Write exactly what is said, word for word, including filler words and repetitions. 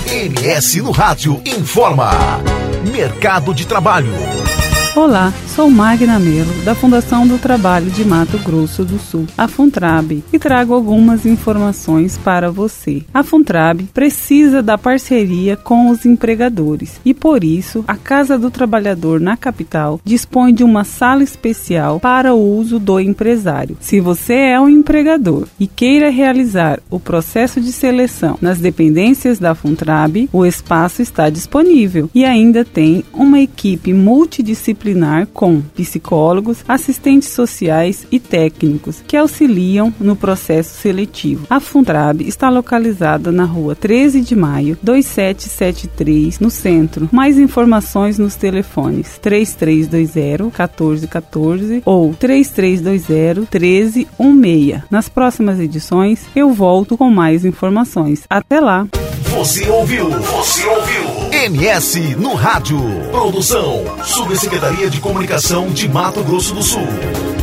M S no Rádio informa. Mercado de trabalho. Olá, sou Magna Melo, da Fundação do Trabalho de Mato Grosso do Sul, a Funtrab, e trago algumas informações para você. A Funtrab precisa da parceria com os empregadores e, por isso, a Casa do Trabalhador na capital dispõe de uma sala especial para o uso do empresário. Se você é um empregador e queira realizar o processo de seleção nas dependências da Funtrab, o espaço está disponível e ainda tem uma equipe multidisciplinar com psicólogos, assistentes sociais e técnicos que auxiliam no processo seletivo. A Funtrab está localizada na rua treze de maio, dois sete sete três, no centro. Mais informações nos telefones três três dois zero, um quatro um quatro ou três três dois zero, um três um seis. Nas próximas edições eu volto com mais informações. Até lá! Você ouviu? Você ouviu? M S no Rádio. Produção: Subsecretaria de Comunicação de Mato Grosso do Sul.